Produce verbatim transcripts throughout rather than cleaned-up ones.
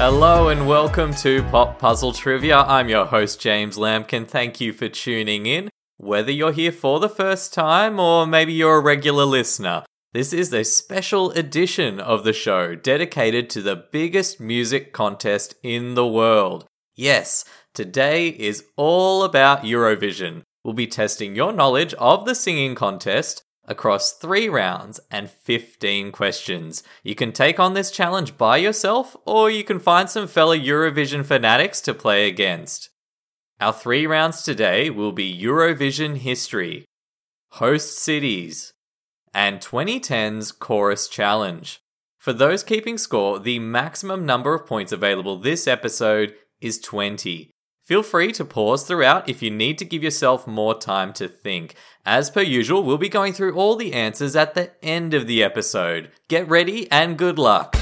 Hello and welcome to Pop Puzzle Trivia. I'm your host James Lampkin. Thank you for tuning in. Whether you're here for the first time or maybe you're a regular listener, this is a special edition of the show dedicated to the biggest music contest in the world. Yes, today is all about Eurovision. We'll be testing your knowledge of the singing contest across three rounds and fifteen questions. You can take on this challenge by yourself, or you can find some fellow Eurovision fanatics to play against. Our three rounds today will be Eurovision history, host cities, and twenty ten's chorus challenge. For those keeping score, the maximum number of points available this episode is twenty. Feel free to pause throughout if you need to give yourself more time to think. As per usual, we'll be going through all the answers at the end of the episode. Get ready and good luck.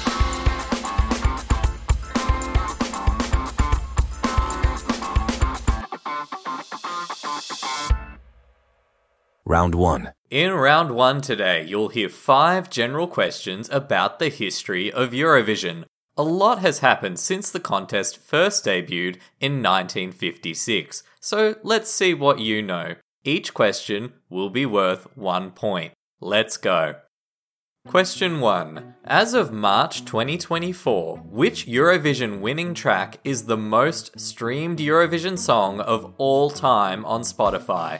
Round one. In round one today, you'll hear five general questions about the history of Eurovision. A lot has happened since the contest first debuted in nineteen fifty-six, so let's see what you know. Each question will be worth one point. Let's go. Question one. As of March twenty twenty-four, which Eurovision winning track is the most streamed Eurovision song of all time on Spotify?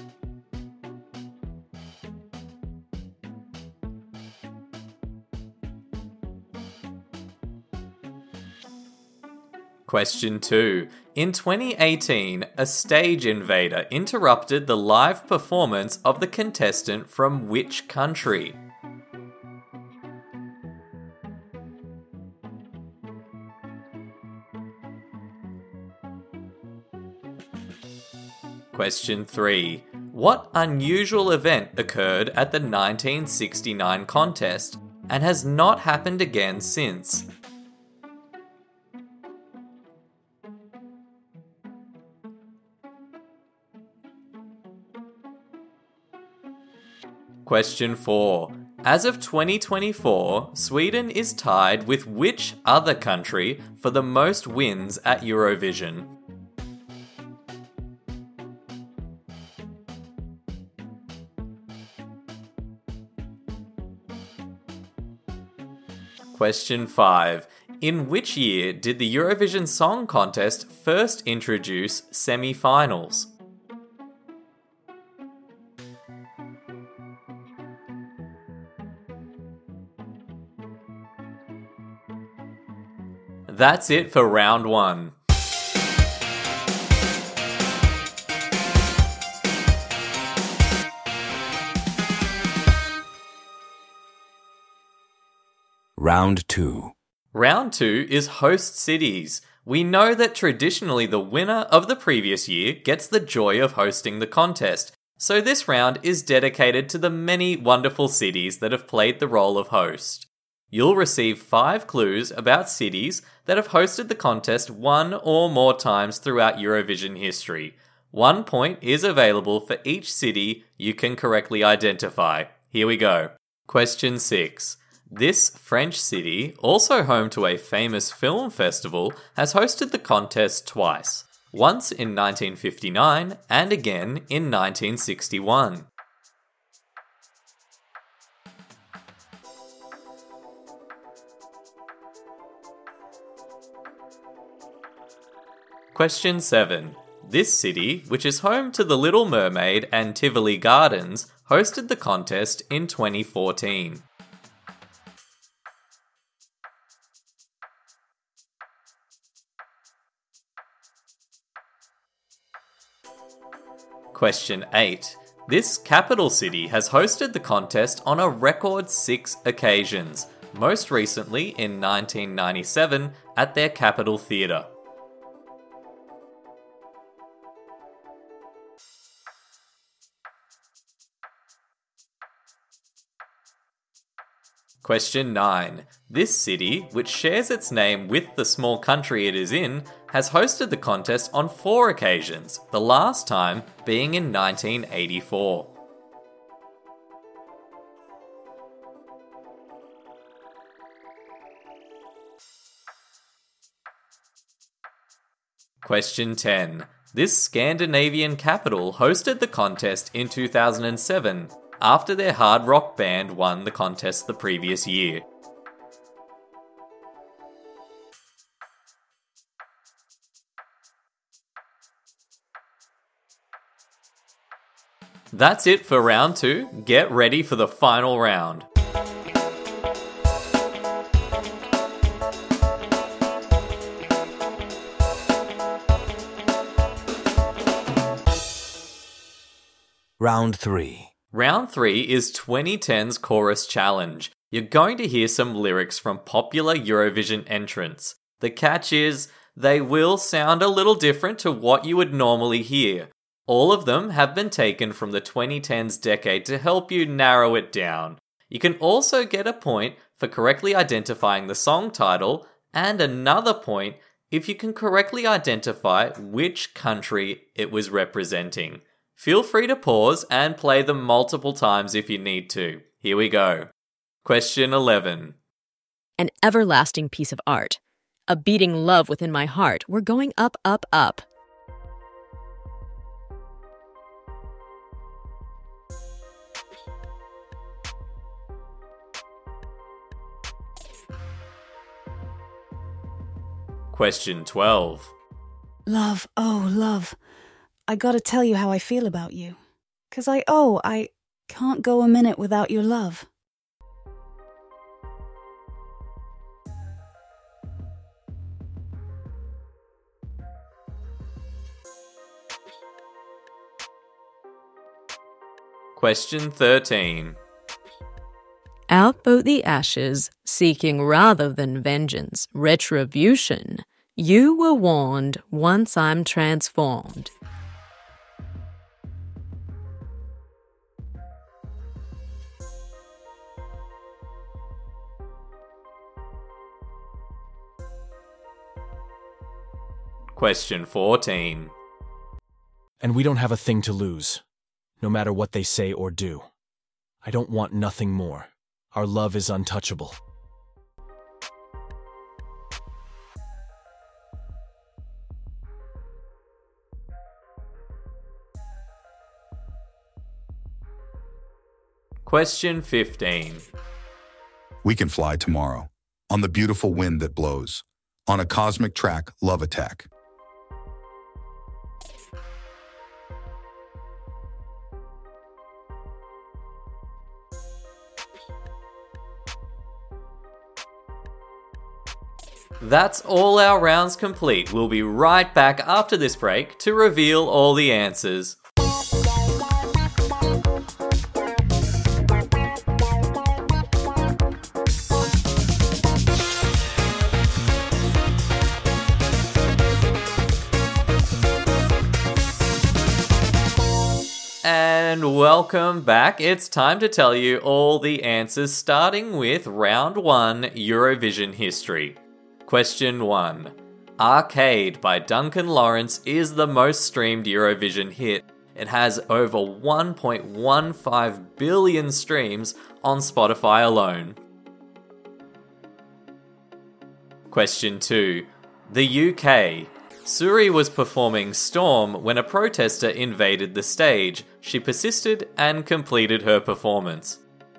Question two. In twenty eighteen, a stage invader interrupted the live performance of the contestant from which country? Question three. What unusual event occurred at the nineteen sixty-nine contest and has not happened again since? Question four. As of twenty twenty-four, Sweden is tied with which other country for the most wins at Eurovision? Question five. In which year did the Eurovision Song Contest first introduce semi-finals? That's it for round one. Round two. Round two is host cities. We know that traditionally the winner of the previous year gets the joy of hosting the contest, so this round is dedicated to the many wonderful cities that have played the role of host. You'll receive five clues about cities that have hosted the contest one or more times throughout Eurovision history. One point is available for each city you can correctly identify. Here we go. Question six. This French city, also home to a famous film festival, has hosted the contest twice. Once in nineteen fifty-nine and again in nineteen sixty-one. Question seven. This city, which is home to The Little Mermaid and Tivoli Gardens, hosted the contest in twenty fourteen. Question eight. This capital city has hosted the contest on a record six occasions, most recently in nineteen ninety-seven at their Capitol Theatre. Question nine. This city, which shares its name with the small country it is in, has hosted the contest on four occasions, the last time being in nineteen eighty-four. Question ten. This Scandinavian capital hosted the contest in two thousand seven, after their hard rock band won the contest the previous year. That's it for round two. Get ready for the final round. Round three. Round three is twenty ten's Chorus Challenge. You're going to hear some lyrics from popular Eurovision entrants. The catch is, they will sound a little different to what you would normally hear. All of them have been taken from the twenty tens decade to help you narrow it down. You can also get a point for correctly identifying the song title, and another point if you can correctly identify which country it was representing. Feel free to pause and play them multiple times if you need to. Here we go. Question eleven. An everlasting piece of art. A beating love within my heart. We're going up, up, up. Question twelve. Love, oh, love. I gotta tell you how I feel about you. 'Cause I, oh, I can't go a minute without your love. Question thirteen. Out boat the ashes, seeking rather than vengeance, retribution. You were warned, once I'm transformed. Question fourteen. And we don't have a thing to lose, no matter what they say or do. I don't want nothing more. Our love is untouchable. Question fifteen. We can fly tomorrow, on the beautiful wind that blows, on a cosmic track love attack. That's all our rounds complete. We'll be right back after this break to reveal all the answers. And welcome back. It's time to tell you all the answers, starting with round one, Eurovision history. Question one. Arcade by Duncan Lawrence is the most streamed Eurovision hit. It has over one point one five billion streams on Spotify alone. Question two. The U K. Suri was performing Storm when a protester invaded the stage. She persisted and completed her performance.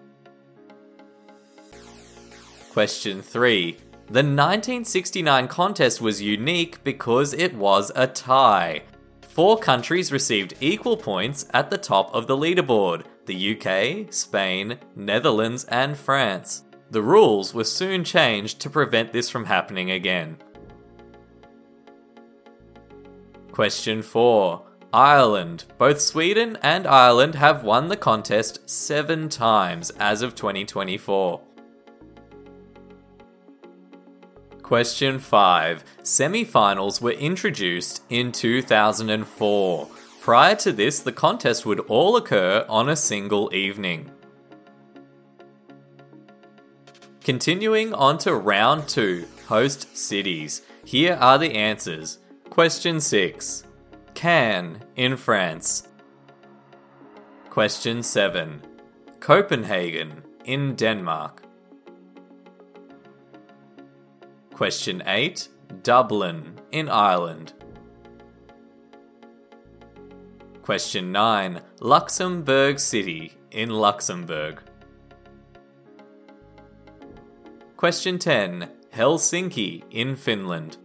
Question three. The nineteen sixty-nine contest was unique because it was a tie. Four countries received equal points at the top of the leaderboard: the U K, Spain, Netherlands, and France. The rules were soon changed to prevent this from happening again. Question four. Ireland. Both Sweden and Ireland have won the contest seven times as of twenty twenty-four. Question five. Semi-finals were introduced in two thousand four. Prior to this, the contest would all occur on a single evening. Continuing on to round two, host cities. Here are the answers. Question six. Cannes in France. Question seven. Copenhagen in Denmark. Question eight. Dublin in Ireland. Question nine. Luxembourg City in Luxembourg. Question ten. Helsinki in Finland.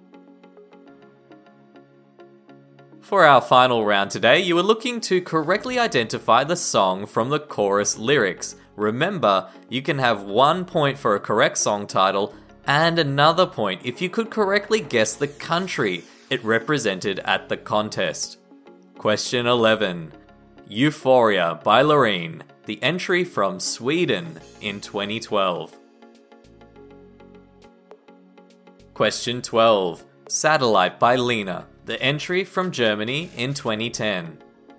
For our final round today, you are looking to correctly identify the song from the chorus lyrics. Remember, you can have one point for a correct song title and another point if you could correctly guess the country it represented at the contest. Question eleven. Euphoria by Loreen, the entry from Sweden in twenty twelve. Question twelve. Satellite by Lena, the entry from Germany in twenty ten.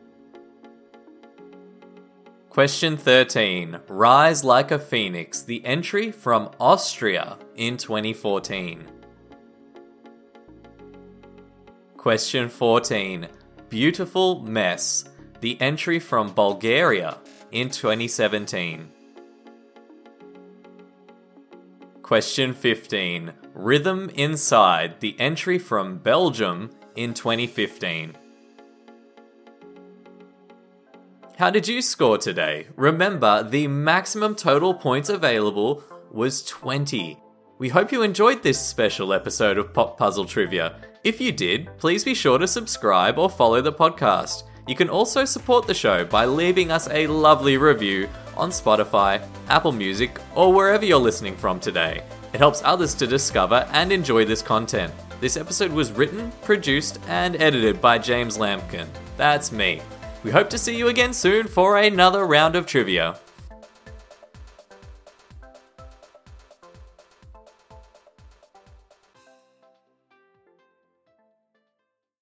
Question thirteen. Rise Like a Phoenix, the entry from Austria in twenty fourteen. Question fourteen. Beautiful Mess, the entry from Bulgaria in twenty seventeen. Question fifteen. Rhythm Inside, the entry from Belgium in twenty fifteen. How did you score today? Remember, the maximum total points available was twenty. We hope you enjoyed this special episode of Pop Puzzle Trivia. If you did, please be sure to subscribe or follow the podcast. You can also support the show by leaving us a lovely review on Spotify, Apple Music, or wherever you're listening from today. It helps others to discover and enjoy this content. This episode was written, produced, and edited by James Lampkin. That's me. We hope to see you again soon for another round of trivia.